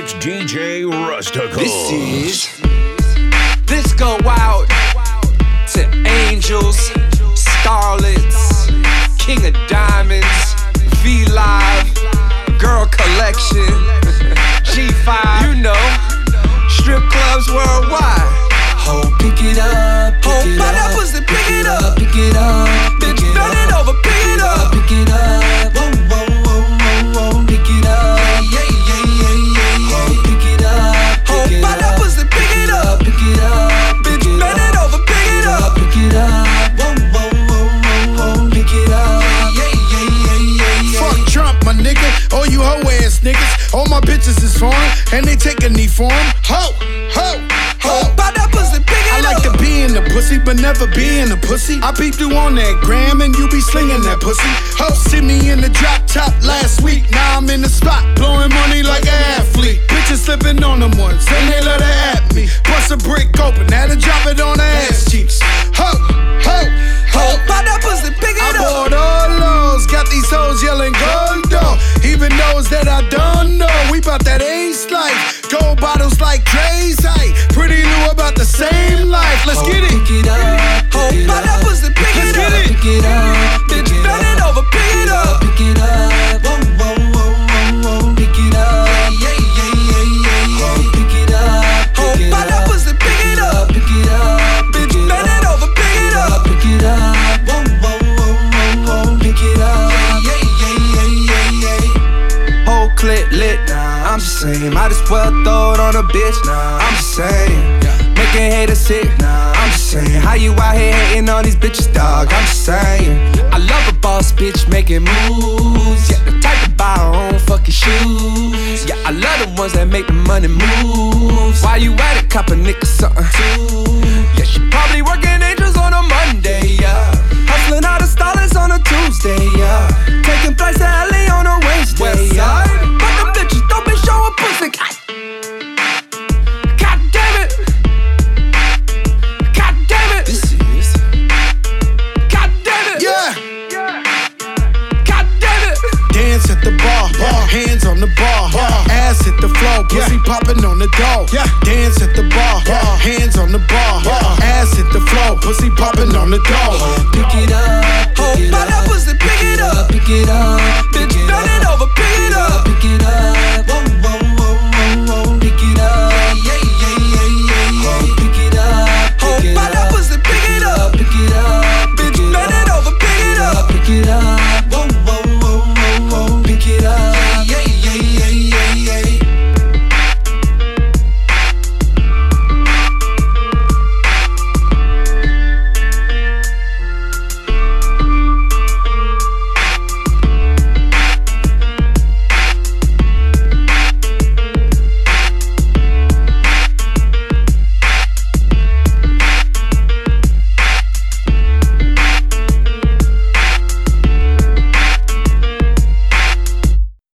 It's DJ Rusticles. This go out to angels, starlets, King of Diamonds, V-Live, Girl Collection, G5, you know, strip clubs worldwide. Oh, pick it up, pick it up. That pussy, pick it up. Pick it up, Bitch, bend it over, pick it up. pick it up. Whoa, whoa, whoa, whoa, whoa. Pick it up, yeah, yeah, yeah, yeah, yeah. Oh, pick it up, pick it up. That pussy, pick it up. Pick it up, Bitch, bend it over, pick it up. pick it up. Whoa, whoa, whoa, whoa, whoa. Pick it up, yeah, yeah, yeah, yeah, yeah. Fuck Trump, my nigga. All you hoe ass niggas. All my bitches is foreign, and they take a knee for 'em. Ho, ho, ho. That pussy, pick I it like up. to be in the pussy, but never be in the pussy. I peeped you on that gram, and you be slinging that pussy. Ho, see me in the drop top last week. Now I'm in the spot, blowing money like an athlete. Bitches slipping on them ones, and they let her at me. Bust a brick open, had to drop it on her ass cheeks. Ho, ho, ho. That pussy, pick I it up. bought all those, got these hoes yelling gold dog. Even those that I don't know, we bout that ace life. Gold bottles like Dre's height. Pretty Lou about the same life. Let's get it. Pick it up, pick it up. That pussy, pick Let's it get up. it. Pick it up, Bitch, bend it over, pick it up. pick it up. Whoa, whoa, whoa, whoa, whoa. Pick it up, yeah, yeah, yeah, yeah, yeah. Pick it up, pick it up. That pussy, pick it up. Pick it up, Bitch, bend it over, pick it up. pick it up. Whoa, whoa, whoa, whoa, whoa. Pick it up, yeah, yeah, yeah, yeah, yeah. Whole clip lit, I'm just saying. Might as well throw it on a bitch, I'm just saying. Making haters sick, I'm just saying. How you out here hating on these bitches, dog? I'm just saying. I love a boss bitch making moves. Yeah, the type to buy her own fucking shoes. Yeah, I love the ones that make the money move. While you at it, cop a nigga something. Yeah, she probably working angels on a Monday, yeah. Hustling all the stylers on a Tuesday, yeah. Taking flights to LA on a Wednesday, yeah. But them bitches don't be showing pussy. God damn it. God damn it. This is. God damn it. Yeah. God damn it. Dance at the bar, hands on the bar, ass hit the floor, pussy popping on the door. Dance at the bar, hands on the bar, ass hit the floor, pussy popping on the door. Pick it up, pick it up. That pussy, pick it up. Pick it up.